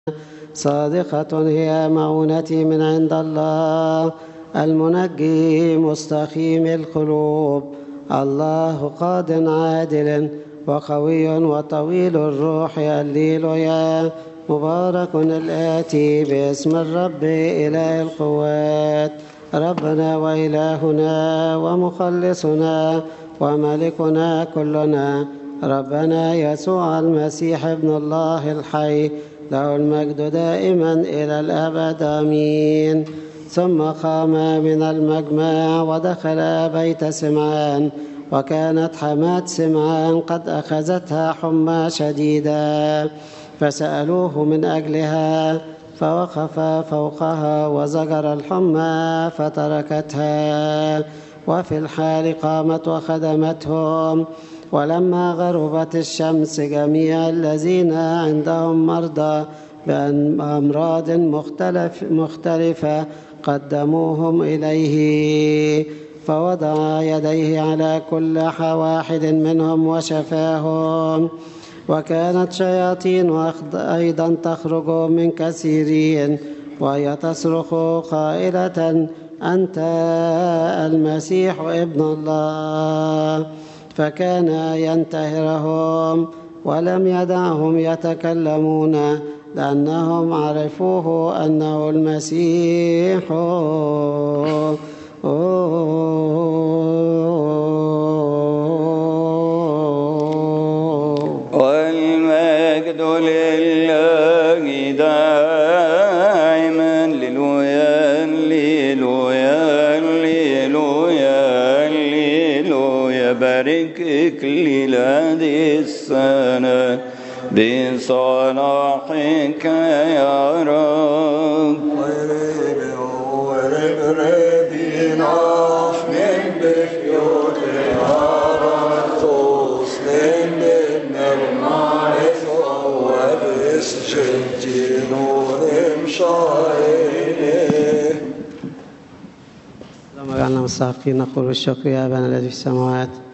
صادقة هي معونتي من عند الله المنجي مستقيم القلوب. الله قاد عادل وقوي وطويل الروح. هللويا. مبارك الآتي باسم الرب إله القوات، ربنا وإلهنا ومخلصنا وملكنا كلنا، ربنا يسوع المسيح ابن الله الحي، له المجد دائما إلى الأبد آمين. ثم قام من المجمع ودخل بيت سمعان، وكانت حماة سمعان قد أخذتها حمى شديدة، فسألوه من أجلها، فوقف فوقها وزجر الحمى فتركتها، وفي الحال قامت وخدمتهم. ولما غربت الشمس جميع الذين عندهم مرضى بأمراض مختلفة قدموهم إليه، فوضع يديه على كل واحد منهم وشفاهم. وكانت شياطين أيضا تخرج من كثيرين، وهي تصرخ قائلة: أنت المسيح ابن الله. فكان ينتهرهم ولم يدعهم يتكلمون، لأنهم عرفوه أنه المسيح. والمجد لله دائما. ليلويا ليلويا ليلويا ليلويا. بارك إكليل هذه السنة بصلاحك يا رب. اللهم اجعلنا مستحقين نقول الشكر يا أبانا الذي في السماوات.